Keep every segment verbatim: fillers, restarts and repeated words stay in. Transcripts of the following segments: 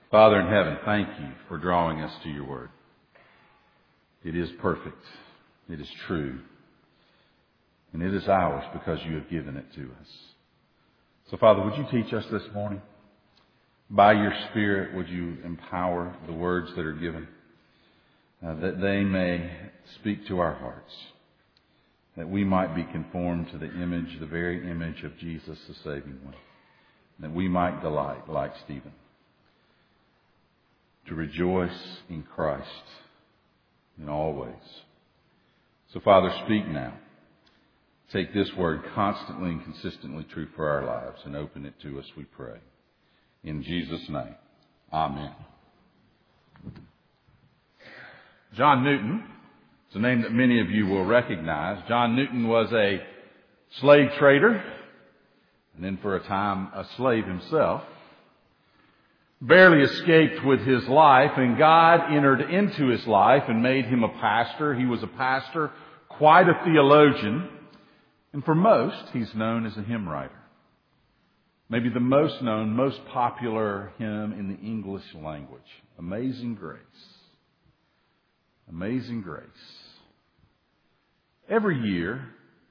Father in heaven, thank you for drawing us to your word. It is perfect. It is true. And it is ours because you have given it to us. So, Father, would you teach us this morning? By your Spirit, would you empower the words that are given, uh, that they may speak to our hearts, that we might be conformed to the image, the very image of Jesus, the saving one, that we might delight like Stephen, to rejoice in Christ in all ways. So, Father, speak now. Take this word constantly and consistently true for our lives and open it to us, we pray. In Jesus' name, amen. John Newton is a name that many of you will recognize. John Newton was a slave trader and then for a time a slave himself. Barely escaped with his life, and God entered into his life and made him a pastor. He was a pastor, quite a theologian, and for most, he's known as a hymn writer. Maybe the most known, most popular hymn in the English language, Amazing Grace. Amazing Grace. Every year,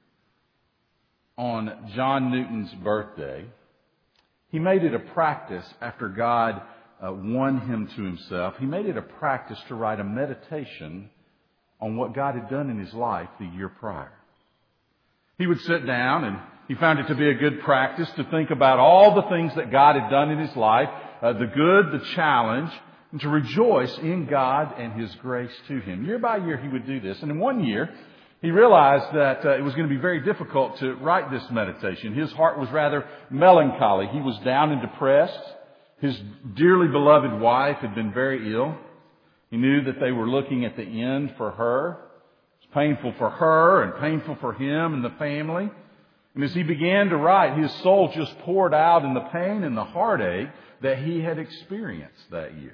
on John Newton's birthday, he made it a practice after God uh, won him to himself. He made it a practice to write a meditation on what God had done in his life the year prior. He would sit down and he found it to be a good practice to think about all the things that God had done in his life, uh, the good, the challenge, and to rejoice in God and His grace to him. Year by year he would do this. And in one year, he realized that uh, it was going to be very difficult to write this meditation. His heart was rather melancholy. He was down and depressed. His dearly beloved wife had been very ill. He knew that they were looking at the end for her. It was painful for her and painful for him and the family. And as he began to write, his soul just poured out in the pain and the heartache that he had experienced that year.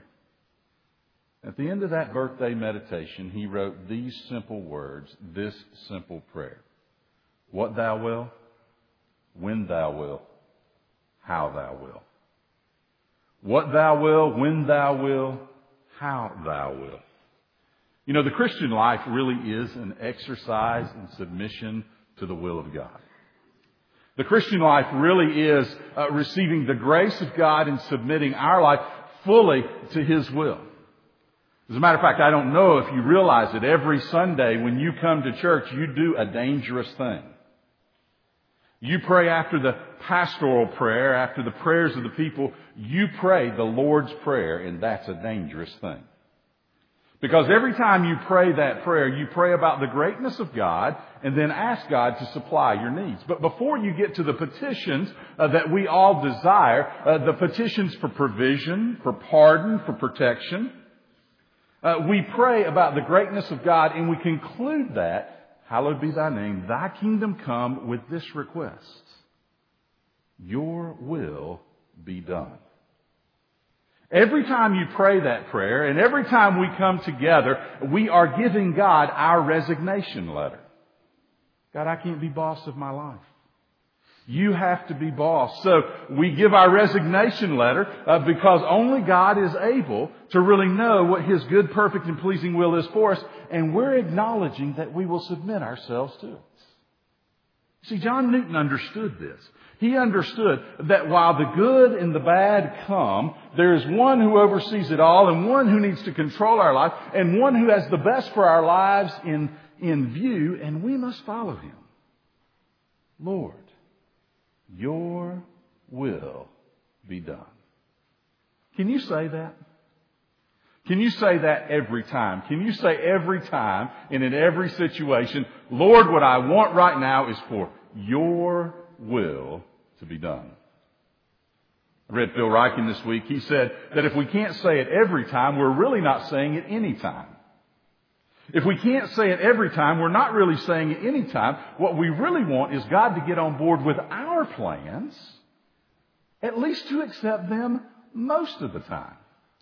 At the end of that birthday meditation, he wrote these simple words, this simple prayer. What thou wilt, when thou wilt, how thou wilt. What thou wilt, when thou wilt, how thou wilt. You know, the Christian life really is an exercise in submission to the will of God. The Christian life really is uh, receiving the grace of God and submitting our life fully to His will. As a matter of fact, I don't know if you realize it, every Sunday when you come to church, you do a dangerous thing. You pray after the pastoral prayer, after the prayers of the people, you pray the Lord's Prayer, and that's a dangerous thing. Because every time you pray that prayer, you pray about the greatness of God and then ask God to supply your needs. But before you get to the petitions uh, that we all desire, uh, the petitions for provision, for pardon, for protection, Uh, we pray about the greatness of God, and we conclude that, hallowed be thy name, thy kingdom come, with this request. Your will be done. Every time you pray that prayer, and every time we come together, we are giving God our resignation letter. God, I can't be boss of my life. You have to be boss. So we give our resignation letter uh, because only God is able to really know what His good, perfect, and pleasing will is for us. And we're acknowledging that we will submit ourselves to it. See, John Newton understood this. He understood that while the good and the bad come, there is one who oversees it all and one who needs to control our life and one who has the best for our lives in, in view, and we must follow Him. Lord, your will be done. Can you say that? Can you say that every time? Can you say every time and in every situation, Lord, what I want right now is for your will to be done? I read Phil Ryken this week. He said that if we can't say it every time, we're really not saying it any time. If we can't say it every time, we're not really saying it any time. What we really want is God to get on board with our plans, at least to accept them most of the time.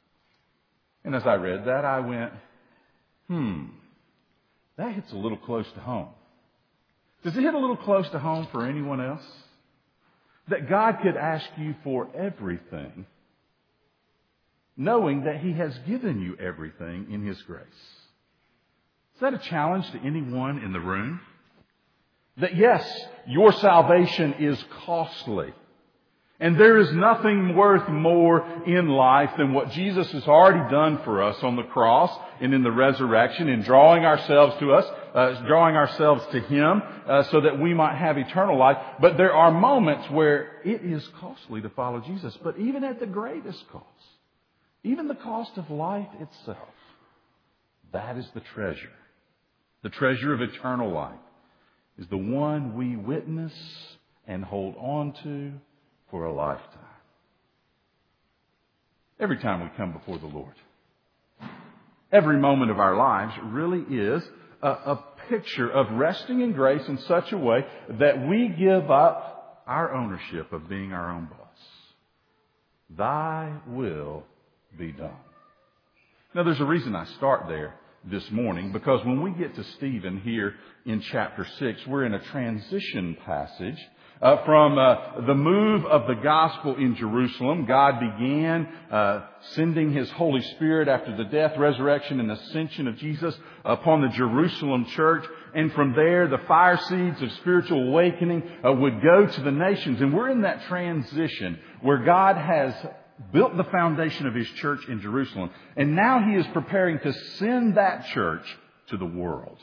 And as I read that, I went, hmm, that hits a little close to home. Does it hit a little close to home for anyone else? That God could ask you for everything, knowing that He has given you everything in His grace. Is that a challenge to anyone in the room? That yes, your salvation is costly. And there is nothing worth more in life than what Jesus has already done for us on the cross and in the resurrection, in drawing ourselves to us, uh, drawing ourselves to Him, uh, so that we might have eternal life. But there are moments where it is costly to follow Jesus. But even at the greatest cost, even the cost of life itself, that is the treasure. The treasure of eternal life is the one we witness and hold on to for a lifetime. Every time we come before the Lord, every moment of our lives really is a, a picture of resting in grace in such a way that we give up our ownership of being our own boss. Thy will be done. Now, there's a reason I start there this morning, because when we get to Stephen here in chapter six, we're in a transition passage uh, from uh, the move of the gospel in Jerusalem. God began uh, sending His Holy Spirit after the death, resurrection, and ascension of Jesus upon the Jerusalem church. And from there, the fire seeds of spiritual awakening uh, would go to the nations. And we're in that transition where God has built the foundation of His church in Jerusalem. And now He is preparing to send that church to the world.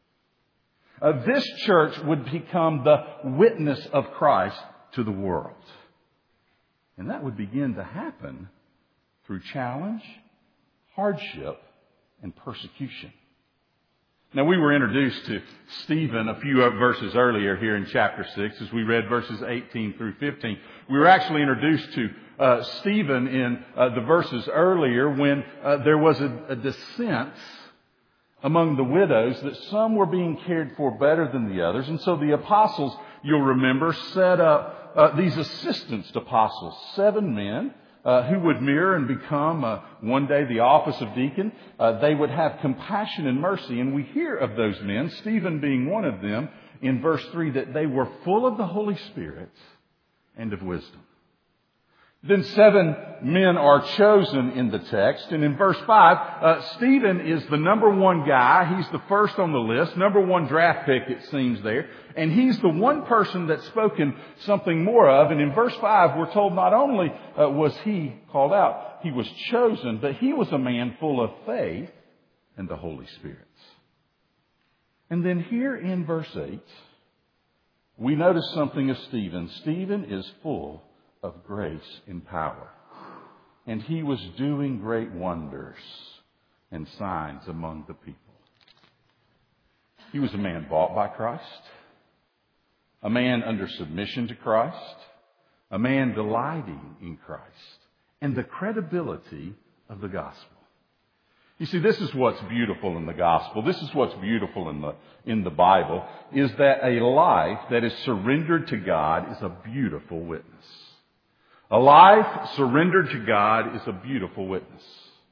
Uh, this church would become the witness of Christ to the world. And that would begin to happen through challenge, hardship, and persecution. Now, we were introduced to Stephen a few verses earlier here in chapter six as we read verses eighteen through fifteen. We were actually introduced to uh, Stephen in uh, the verses earlier when uh, there was a, a dissent among the widows, that some were being cared for better than the others. And so the apostles, you'll remember, set up uh, these assistants to apostles, seven men, Uh, who would mirror and become uh, one day the office of deacon. Uh, they would have compassion and mercy. And we hear of those men, Stephen being one of them, in verse three, that they were full of the Holy Spirit and of wisdom. Then seven men are chosen in the text. And in verse five, uh, Stephen is the number one guy. He's the first on the list. Number one draft pick, it seems there. And he's the one person that's spoken something more of. And in verse five, we're told not only uh, was he called out, he was chosen, but he was a man full of faith and the Holy Spirit. And then here in verse eight, we notice something of Stephen. Stephen is full of grace and power. And he was doing great wonders and signs among the people. He was a man bought by Christ, a man under submission to Christ, a man delighting in Christ, and the credibility of the gospel. You see, this is what's beautiful in the gospel. This is what's beautiful in the, in the Bible, is that a life that is surrendered to God is a beautiful witness. A life surrendered to God is a beautiful witness.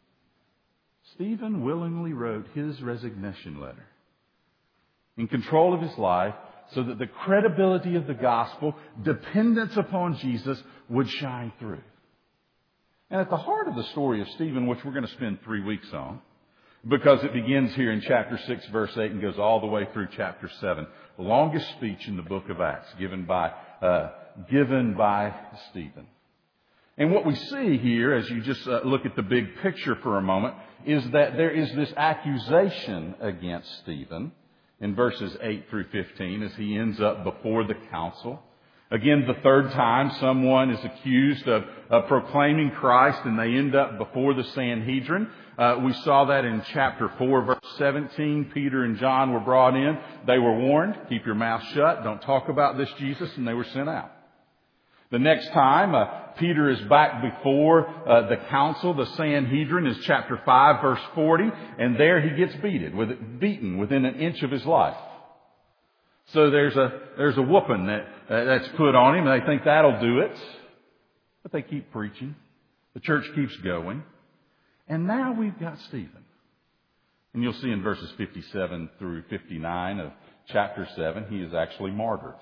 Stephen willingly wrote his resignation letter in control of his life so that the credibility of the gospel, dependence upon Jesus, would shine through. And at the heart of the story of Stephen, which we're going to spend three weeks on, because it begins here in chapter six, verse eight, and goes all the way through chapter seven, the longest speech in the book of Acts given by, uh, given by Stephen. And what we see here, as you just uh, look at the big picture for a moment, is that there is this accusation against Stephen in verses eight through fifteen as he ends up before the council. Again, the third time someone is accused of uh, proclaiming Christ and they end up before the Sanhedrin. Uh, we saw that in chapter four, verse seventeen. Peter and John were brought in. They were warned, keep your mouth shut, don't talk about this Jesus, and they were sent out. The next time uh, Peter is back before uh, the council, the Sanhedrin, is chapter five, verse forty, and there he gets beaten, with, beaten within an inch of his life. So there's a there's a whooping that uh, that's put on him, and they think that'll do it. But they keep preaching. The church keeps going. And now we've got Stephen. And you'll see in verses fifty-seven through fifty-nine of chapter seven, he is actually martyred.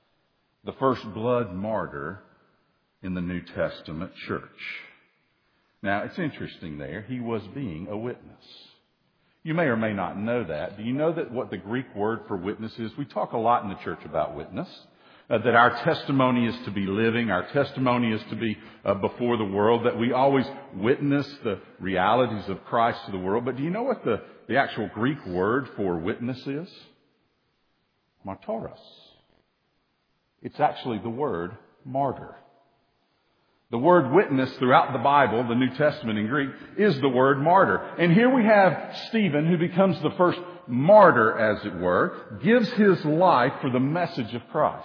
The first blood martyr in the New Testament church. Now, it's interesting there. He was being a witness. You may or may not know that. Do you know that what the Greek word for witness is? We talk a lot in the church about witness. Uh, that our testimony is to be living. Our testimony is to be uh, before the world. That we always witness the realities of Christ to the world. But do you know what the, the actual Greek word for witness is? Martyros. It's actually the word martyr. The word witness throughout the Bible, the New Testament in Greek, is the word martyr. And here we have Stephen, who becomes the first martyr, as it were, gives his life for the message of Christ.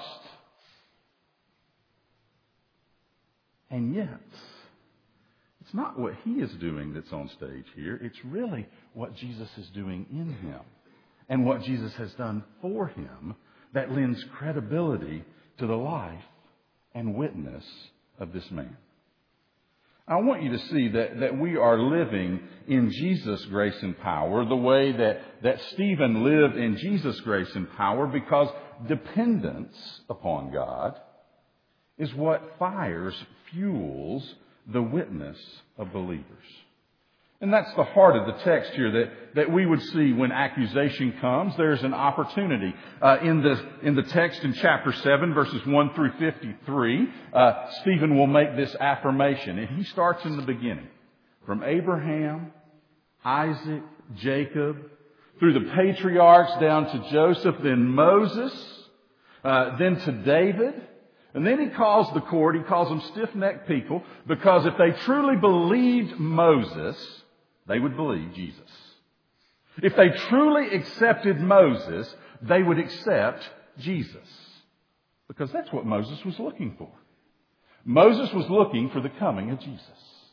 And yet, it's not what he is doing that's on stage here. It's really what Jesus is doing in him and what Jesus has done for him that lends credibility to the life and witness of this man. I want you to see that, that we are living in Jesus' grace and power the way that, that Stephen lived in Jesus' grace and power, because dependence upon God is what fires, fuels the witness of believers. And that's the heart of the text here, that, that we would see when accusation comes, there's an opportunity. Uh, in the in the text in chapter seven, verses one through fifty-three, uh, Stephen will make this affirmation. And he starts in the beginning. From Abraham, Isaac, Jacob, through the patriarchs down to Joseph, then Moses, uh, then to David. And then he calls the court, he calls them stiff-necked people, because if they truly believed Moses, they would believe Jesus. If they truly accepted Moses, they would accept Jesus. Because that's what Moses was looking for. Moses was looking for the coming of Jesus.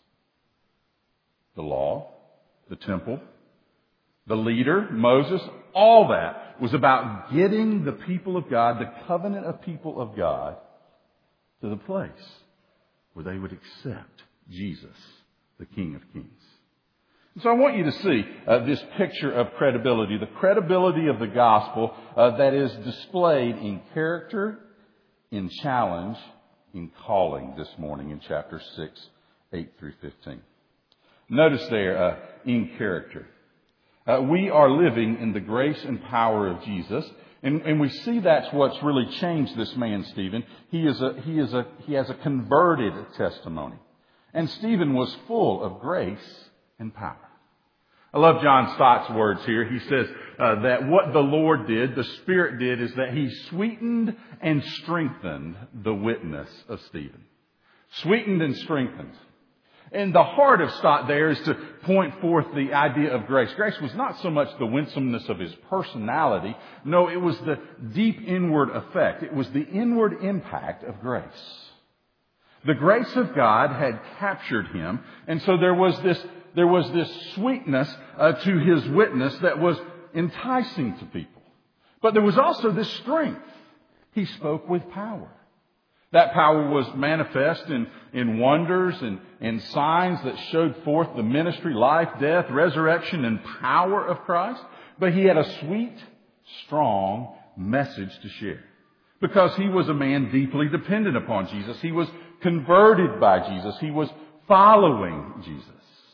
The law, the temple, the leader, Moses, all that was about getting the people of God, the covenant of people of God, to the place where they would accept Jesus, the King of Kings. So I want you to see uh, this picture of credibility, the credibility of the gospel uh, that is displayed in character, in challenge, in calling this morning in chapter six, eight through fifteen. Notice there, uh, in character. Uh, we are living in the grace and power of Jesus, and, and we see that's what's really changed this man, Stephen. He is a, he is a, he has a converted testimony. And Stephen was full of grace and power. I love John Stott's words here. He says uh, that what the Lord did, the Spirit did, is that He sweetened and strengthened the witness of Stephen. Sweetened and strengthened. And the heart of Stott there is to point forth the idea of grace. Grace was not so much the winsomeness of his personality. No, it was the deep inward effect. It was the inward impact of grace. The grace of God had captured him, and so there was this there was this sweetness uh, to his witness that was enticing to people. But there was also this strength. He spoke with power. That power was manifest in, in wonders and, and signs that showed forth the ministry, life, death, resurrection, and power of Christ. But he had a sweet, strong message to share. Because he was a man deeply dependent upon Jesus. He was converted by Jesus. He was following Jesus.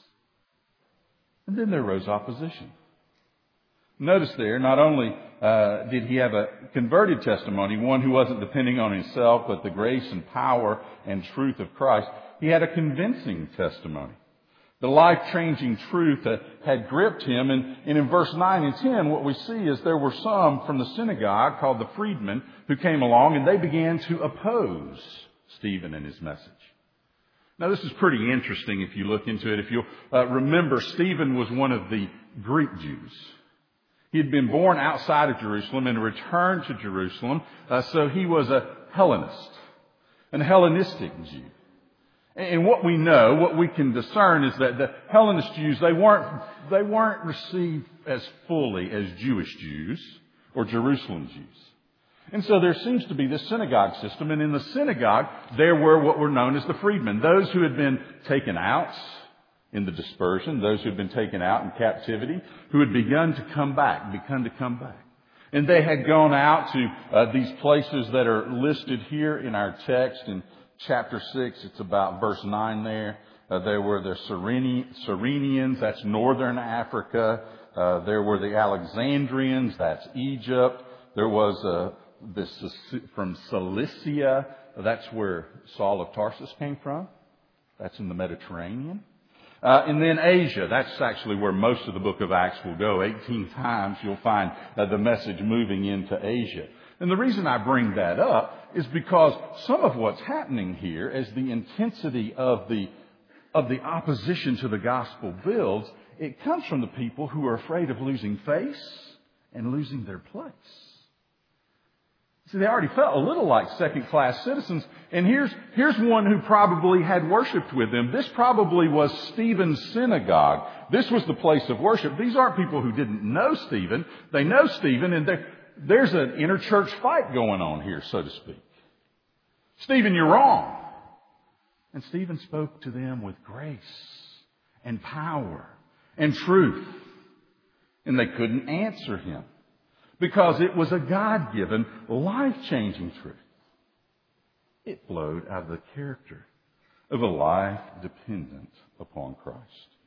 And then there rose opposition. Notice there, not only uh, did he have a converted testimony, one who wasn't depending on himself, but the grace and power and truth of Christ, he had a convincing testimony. The life-changing truth that had gripped him. And, and in verse nine and ten, what we see is there were some from the synagogue called the freedmen who came along, and they began to oppose Stephen and his message. Now, this is pretty interesting if you look into it. If you'll uh, remember, Stephen was one of the Greek Jews. He had been born outside of Jerusalem and returned to Jerusalem, uh, so he was a Hellenist, an Hellenistic Jew. And what we know, what we can discern, is that the Hellenist Jews, they weren't they weren't received as fully as Jewish Jews or Jerusalem Jews. And so there seems to be this synagogue system, and in the synagogue there were what were known as the freedmen, those who had been taken out in the dispersion, those who had been taken out in captivity, who had begun to come back, begun to come back. And they had gone out to uh, these places that are listed here in our text in chapter six. It's about verse nine there. Uh, there were the Cyrene, Cyrenians, that's northern Africa. Uh, there were the Alexandrians, that's Egypt. There was uh, this from Cilicia, that's where Saul of Tarsus came from. That's in the Mediterranean. Uh, and then Asia, that's actually where most of the book of Acts will go. eighteen times you'll find uh, the message moving into Asia. And the reason I bring that up is because some of what's happening here, as the intensity of the of the opposition to the gospel builds, it comes from the people who are afraid of losing face and losing their place. See, they already felt a little like second-class citizens. And here's, here's one who probably had worshipped with them. This probably was Stephen's synagogue. This was the place of worship. These aren't people who didn't know Stephen. They know Stephen, and there's an inter-church fight going on here, so to speak. Stephen, you're wrong. And Stephen spoke to them with grace and power and truth. And they couldn't answer him because it was a God-given, life-changing truth. It flowed out of the character of a life dependent upon Christ.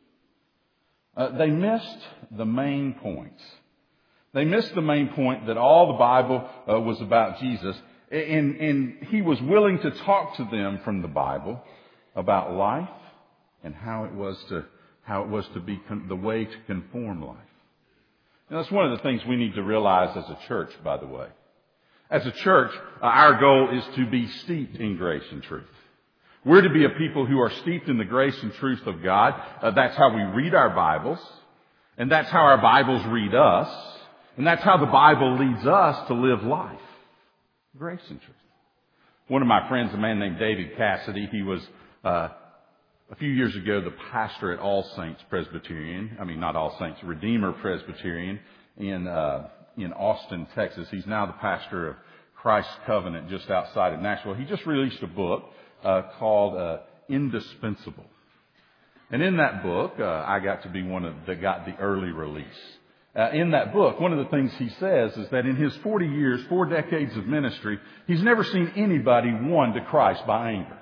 Uh, they missed the main points. They missed the main point that all the Bible uh, was about Jesus. And, and he was willing to talk to them from the Bible about life and how it was to how it was to be con- the way to conform life. And that's one of the things we need to realize as a church, by the way. As a church, uh, our goal is to be steeped in grace and truth. We're to be a people who are steeped in the grace and truth of God. Uh, that's how we read our Bibles, and that's how our Bibles read us, and that's how the Bible leads us to live life. Grace and truth. One of my friends, a man named David Cassidy, he was uh, a few years ago the pastor at All Saints Presbyterian. I mean, not All Saints, Redeemer Presbyterian in uh, in Austin, Texas. He's now the pastor of Christ's Covenant just outside of Nashville. He just released a book uh, called uh, Indispensable, and in that book, uh, I got to be one of that got the early release. Uh, in that book, one of the things he says is that in his forty years, four decades of ministry, he's never seen anybody won to Christ by anger.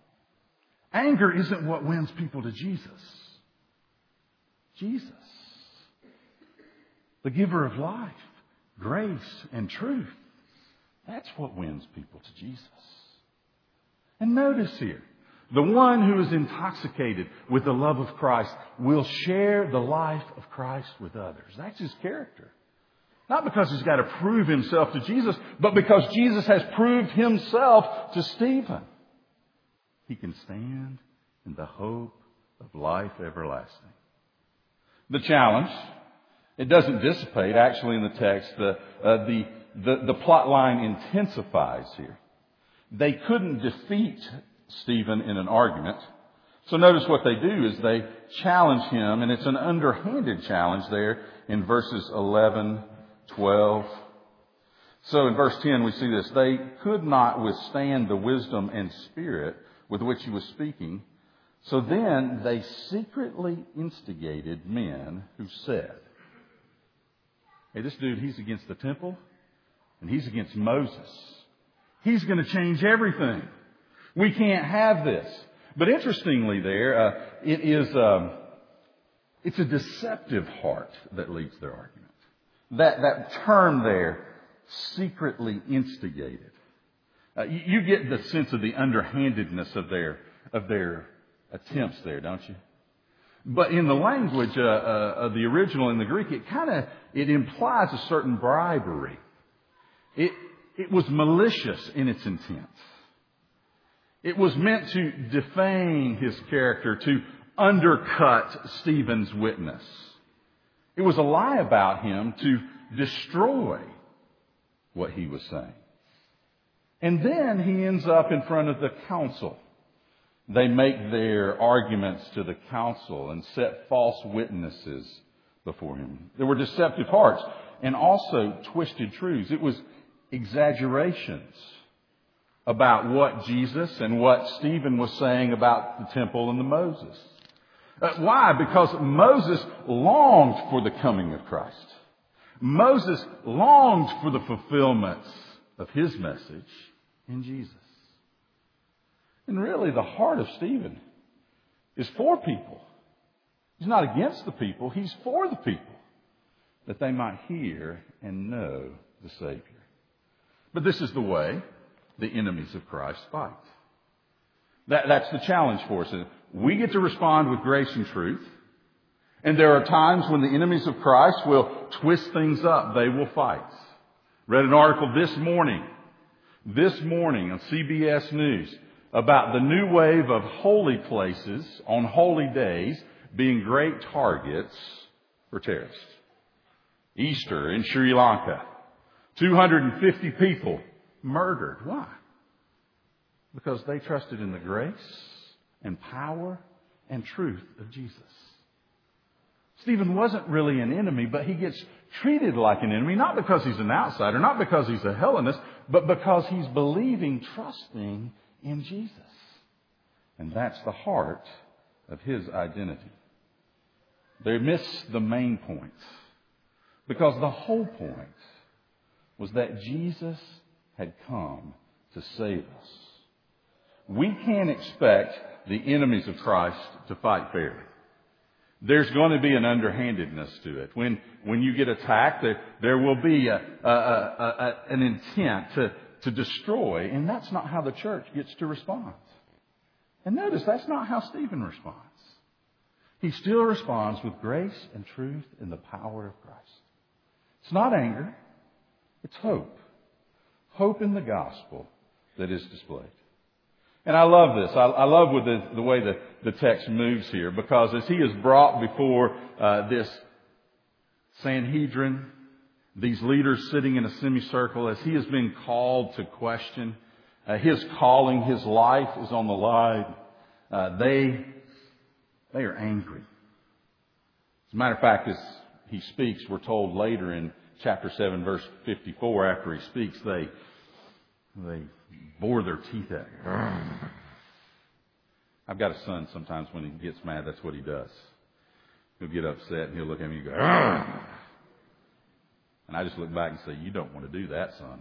Anger isn't what wins people to Jesus. Jesus, the giver of life, grace, and truth, that's what wins people to Jesus. And notice here, the one who is intoxicated with the love of Christ will share the life of Christ with others. That's his character. Not because he's got to prove himself to Jesus, but because Jesus has proved himself to Stephen. He can stand in the hope of life everlasting. The challenge, it doesn't dissipate. Actually, in the text, the, uh, the, the, the plot line intensifies here. They couldn't defeat Stephen in an argument. So notice what they do is they challenge him, and it's an underhanded challenge there in verses eleven, twelve. So in verse ten we see this. They could not withstand the wisdom and spirit with which he was speaking. So then they secretly instigated men who said, hey, this dude, he's against the temple, and he's against Moses. He's going to change everything. We can't have this. But interestingly there, uh, it is, um, it's a deceptive heart that leads their argument. That, that term there, secretly instigated. Uh, you, you get the sense of the underhandedness of their, of their attempts there, don't you? But in the language uh, uh, of the original in the Greek, it kind of, it implies a certain bribery. It, it was malicious in its intent. It was meant to defame his character, to undercut Stephen's witness. It was a lie about him to destroy what he was saying. And then he ends up in front of the council. They make their arguments to the council and set false witnesses before him. There were deceptive hearts and also twisted truths. It was exaggerations about what Jesus and what Stephen was saying about the temple and the Moses. Uh, why? Because Moses longed for the coming of Christ. Moses longed for the fulfillment of his message in Jesus. And really the heart of Stephen is for people. He's not against the people. He's for the people, that they might hear and know the Savior. But this is the way the enemies of Christ fight. That, that's the challenge for us. We get to respond with grace and truth. And there are times when the enemies of Christ will twist things up. They will fight. Read an article this morning, this morning on C B S News about the new wave of holy places on holy days being great targets for terrorists. Easter in Sri Lanka. two hundred fifty people murdered. Why? Because they trusted in the grace and power and truth of Jesus. Stephen wasn't really an enemy, but he gets treated like an enemy, not because he's an outsider, not because he's a Hellenist, but because he's believing, trusting in Jesus. And that's the heart of his identity. They miss the main point, because the whole point was that Jesus had come to save us. We can't expect the enemies of Christ to fight fairly. There's going to be an underhandedness to it. When when you get attacked, there, there will be a, a, a, a, an intent to, to destroy, and that's not how the church gets to respond. And notice, that's not how Stephen responds. He still responds with grace and truth and the power of Christ. It's not anger. It's hope. Hope in the gospel that is displayed. And I love this. I, I love with the, the way the, the text moves here, because as he is brought before uh, this Sanhedrin, these leaders sitting in a semicircle, as he has been called to question, uh, his calling, his life is on the line. Uh, they, they are angry. As a matter of fact, as he speaks, we're told later in chapter seven, verse fifty-four, after he speaks, they they bore their teeth at him. I've got a son, sometimes when he gets mad, that's what he does. He'll get upset and he'll look at me and go, "Argh!" And I just look back and say, "You don't want to do that, son."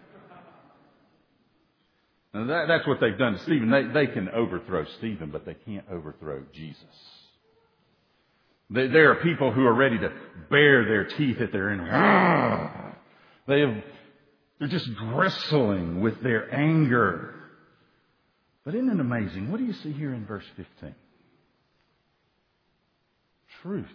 And that, that's what they've done to Stephen. They, they can overthrow Stephen, but they can't overthrow Jesus. They, there are people who are ready to bare their teeth at their enemy. They have, they're just bristling with their anger. But isn't it amazing? What do you see here in verse fifteen? Truth.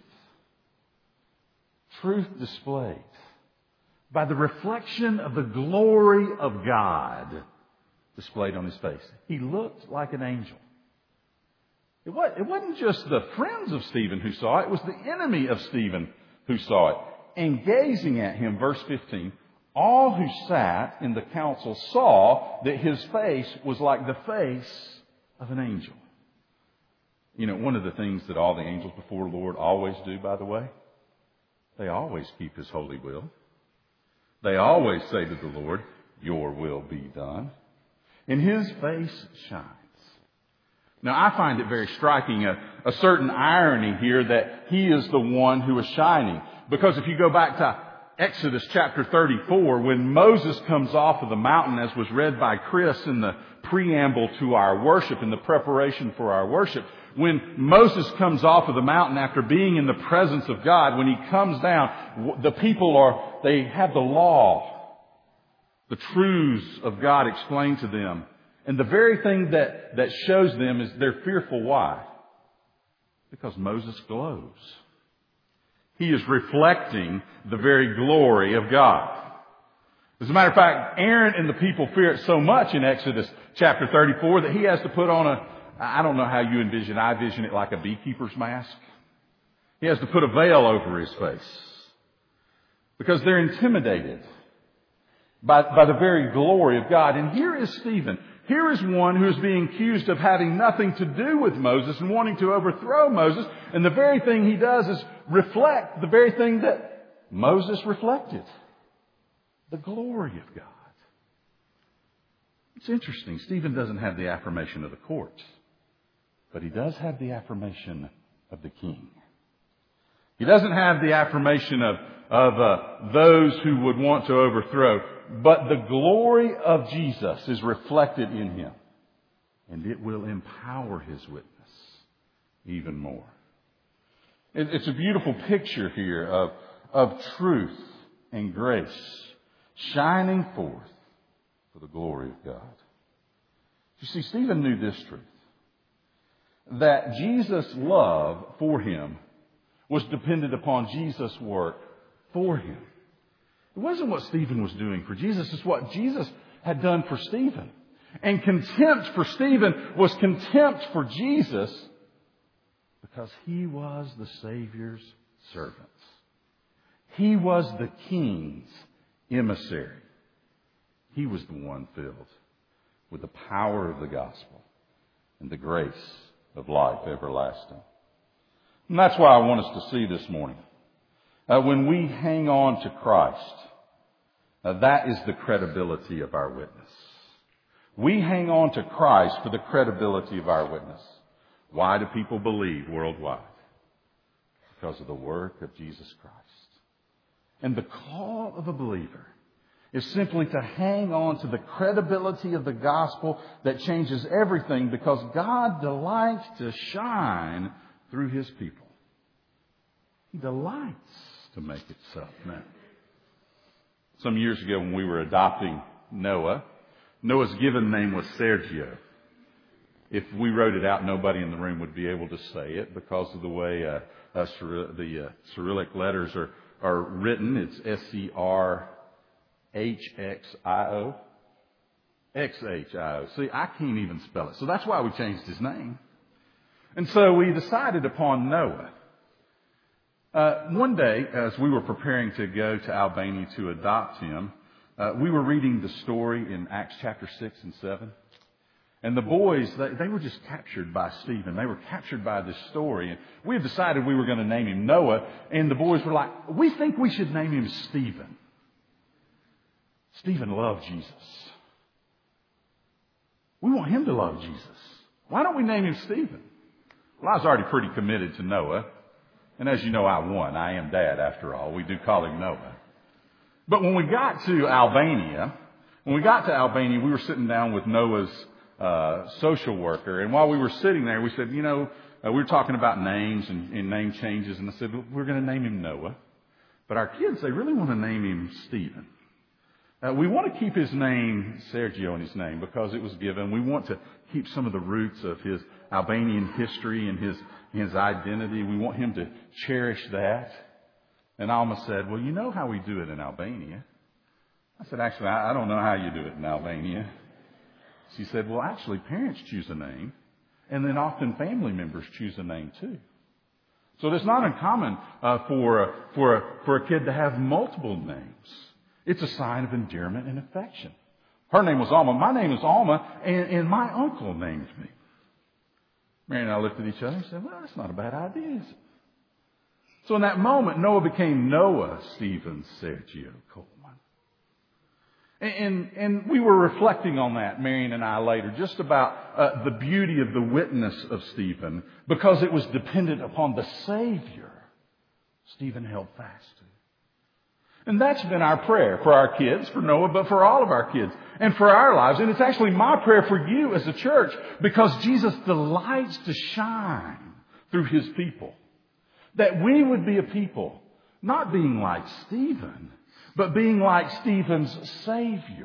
Truth displayed by the reflection of the glory of God displayed on his face. He looked like an angel. It wasn't just the friends of Stephen who saw it. It was the enemy of Stephen who saw it. And gazing at him, verse fifteen, all who sat in the council saw that his face was like the face of an angel. You know, one of the things that all the angels before the Lord always do, by the way, they always keep his holy will. They always say to the Lord, "Your will be done." And his face shines. Now, I find it very striking, a, a certain irony here that he is the one who is shining. Because if you go back to Exodus chapter thirty-four, when Moses comes off of the mountain, as was read by Chris in the preamble to our worship, in the preparation for our worship, when Moses comes off of the mountain after being in the presence of God, when he comes down, the people are, they have the law, the truths of God explained to them. And the very thing that, that shows them is they're fearful. Why? Because Moses glows. He is reflecting the very glory of God. As a matter of fact, Aaron and the people fear it so much in Exodus chapter thirty-four that he has to put on a, I don't know how you envision, I envision it like a beekeeper's mask. He has to put a veil over his face. Because they're intimidated by, by the very glory of God. And here is Stephen. Here is one who is being accused of having nothing to do with Moses and wanting to overthrow Moses. And the very thing he does is reflect the very thing that Moses reflected. The glory of God. It's interesting. Stephen doesn't have the affirmation of the court, but he does have the affirmation of the king. He doesn't have the affirmation of, of uh, those who would want to overthrow, but the glory of Jesus is reflected in him, and it will empower his witness even more. It's a beautiful picture here of, of truth and grace shining forth for the glory of God. You see, Stephen knew this truth, that Jesus' love for him was dependent upon Jesus' work for him. It wasn't what Stephen was doing for Jesus, it's what Jesus had done for Stephen. And contempt for Stephen was contempt for Jesus because he was the Savior's servant. He was the King's emissary. He was the one filled with the power of the gospel and the grace of life everlasting. And that's why I want us to see this morning. Uh, when we hang on to Christ, uh, that is the credibility of our witness. We hang on to Christ for the credibility of our witness. Why do people believe worldwide? Because of the work of Jesus Christ. And the call of a believer is simply to hang on to the credibility of the gospel that changes everything, because God delights to shine through His people. He delights to make itself known. Some years ago when we were adopting Noah, Noah's given name was Sergio. If we wrote it out, nobody in the room would be able to say it because of the way uh, uh, the uh, Cyrillic letters are, are written. It's S C R H X I O. X H I O. See, I can't even spell it. So that's why we changed his name. And so we decided upon Noah. Uh, one day, as we were preparing to go to Albania to adopt him, uh, we were reading the story in Acts chapter six and seven. And the boys, they, they were just captured by Stephen. They were captured by this story. And we had decided we were going to name him Noah. And the boys were like, we think we should name him Stephen. Stephen loved Jesus. We want him to love Jesus. Why don't we name him Stephen? Well, I was already pretty committed to Noah. And as you know, I won. I am Dad, after all. We do call him Noah. But when we got to Albania, when we got to Albania, we were sitting down with Noah's uh, social worker. And while we were sitting there, we said, you know, uh, we were talking about names and, and name changes. And I said, well, we're going to name him Noah. But our kids, they really want to name him Stephen. Uh, we want to keep his name, Sergio, in his name, because it was given. We want to keep some of the roots of his Albanian history and his his identity. We want him to cherish that. And Alma said, well, you know how we do it in Albania. I said, actually, I, I don't know how you do it in Albania. She said, well, actually, parents choose a name, and then often family members choose a name too. So it's not uncommon uh, for, a, for, a, for a kid to have multiple names. It's a sign of endearment and affection. Her name was Alma. My name is Alma, and, and my uncle named me. Mary and I looked at each other and said, well, that's not a bad idea, is it? So in that moment, Noah became Noah Stephen Sergio Coleman. And, and, and we were reflecting on that, Marion and I, later, just about uh, the beauty of the witness of Stephen, because it was dependent upon the Savior Stephen held fast to. And that's been our prayer for our kids, for Noah, but for all of our kids and for our lives. And it's actually my prayer for you as a church, because Jesus delights to shine through His people. That we would be a people, not being like Stephen, but being like Stephen's Savior,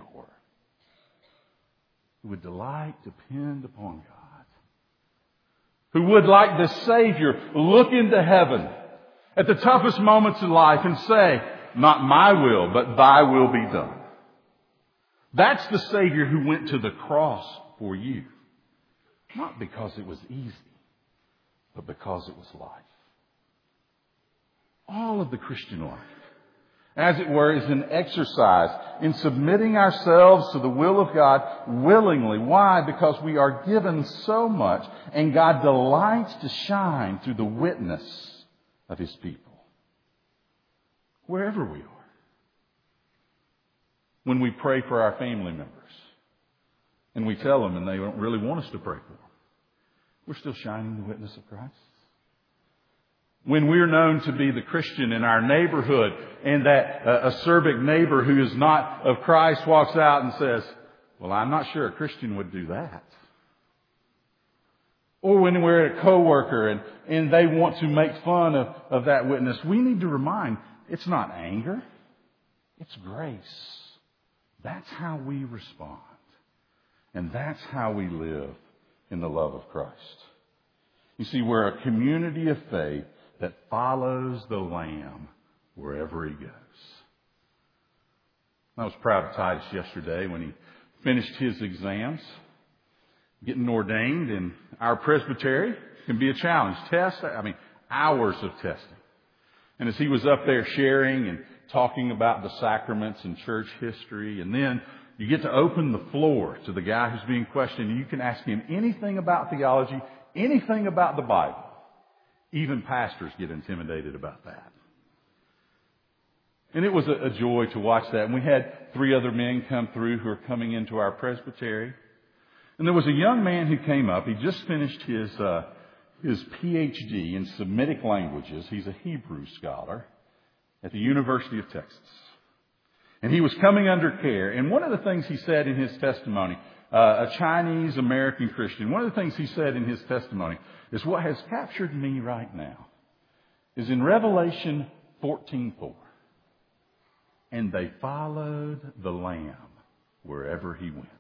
who would delight to depend upon God. Who would, like the Savior, look into heaven at the toughest moments in life and say, not my will, but thy will be done. That's the Savior who went to the cross for you. Not because it was easy, but because it was life. All of the Christian life, as it were, is an exercise in submitting ourselves to the will of God willingly. Why? Because we are given so much, and God delights to shine through the witness of His people. Wherever we are. When we pray for our family members and we tell them and they don't really want us to pray for them, we're still shining the witness of Christ. When we're known to be the Christian in our neighborhood and that uh, acerbic neighbor who is not of Christ walks out and says, well, I'm not sure a Christian would do that. Or when we're at a coworker and, and they want to make fun of, of that witness, we need to remind, it's not anger, it's grace. That's how we respond. And that's how we live in the love of Christ. You see, we're a community of faith that follows the Lamb wherever he goes. I was proud of Titus yesterday when he finished his exams. Getting ordained in our presbytery can be a challenge. Test, I mean, hours of testing. And as he was up there sharing and talking about the sacraments and church history, and then you get to open the floor to the guy who's being questioned, and you can ask him anything about theology, anything about the Bible. Even pastors get intimidated about that. And it was a, a joy to watch that. And we had three other men come through who are coming into our presbytery. And there was a young man who came up. He just finished his uh, his P H D in Semitic languages. He's a Hebrew scholar at the University of Texas. And he was coming under care. And one of the things he said in his testimony, uh, a Chinese American Christian, one of the things he said in his testimony is what has captured me right now is in Revelation fourteen four. And they followed the Lamb wherever he went.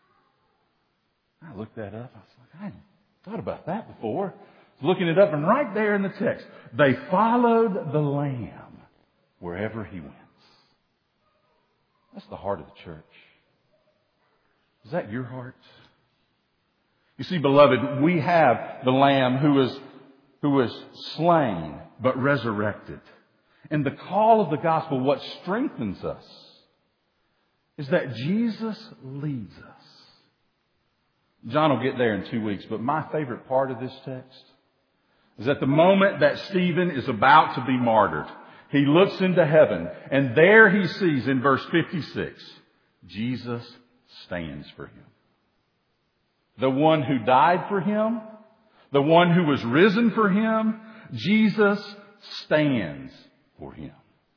I looked that up. I was like, I hadn't thought about that before. I was looking it up, and right there in the text, they followed the Lamb wherever he went. That's the heart of the church. Is that your heart? You see, beloved, we have the Lamb who was, who was slain but resurrected. And the call of the gospel, what strengthens us, is that Jesus leads us. John will get there in two weeks, but my favorite part of this text is at the moment that Stephen is about to be martyred, he looks into heaven, and there he sees in verse fifty-six, Jesus stands for him. The one who died for him, the one who was risen for him, Jesus stands for him.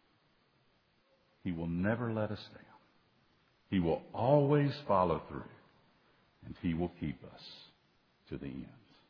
He will never let us down. He will always follow through. And he will keep us to the end.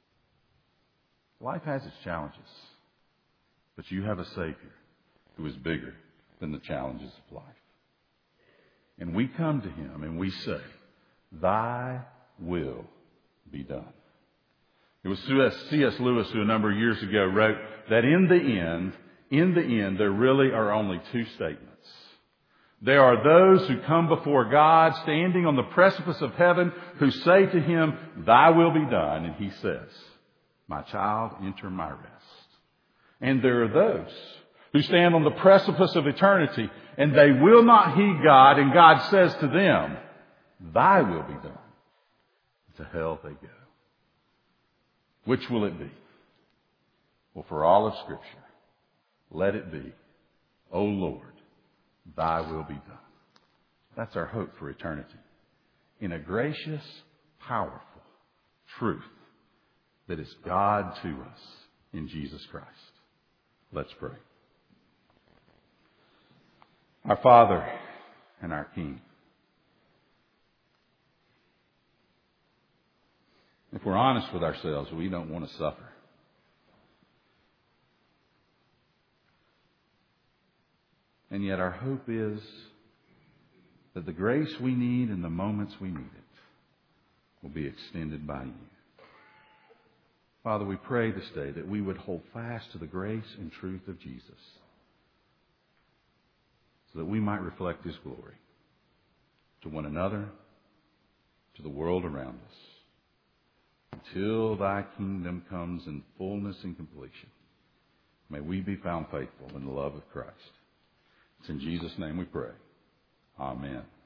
Life has its challenges. But you have a Savior who is bigger than the challenges of life. And we come to him and we say, thy will be done. It was C S Lewis who a number of years ago wrote that in the end, in the end, there really are only two statements. There are those who come before God standing on the precipice of heaven who say to him, thy will be done. And he says, my child, enter my rest. And there are those who stand on the precipice of eternity and they will not heed God. And God says to them, thy will be done. To hell they go. Which will it be? Well, for all of Scripture, let it be, O Lord, thy will be done. That's our hope for eternity. In a gracious, powerful truth that is God to us in Jesus Christ. Let's pray. Our Father and our King, if we're honest with ourselves, we don't want to suffer. And yet our hope is that the grace we need in the moments we need it will be extended by you. Father, we pray this day that we would hold fast to the grace and truth of Jesus so that we might reflect his glory to one another, to the world around us, until thy kingdom comes in fullness and completion. May we be found faithful in the love of Christ. It's in Jesus' name we pray. Amen.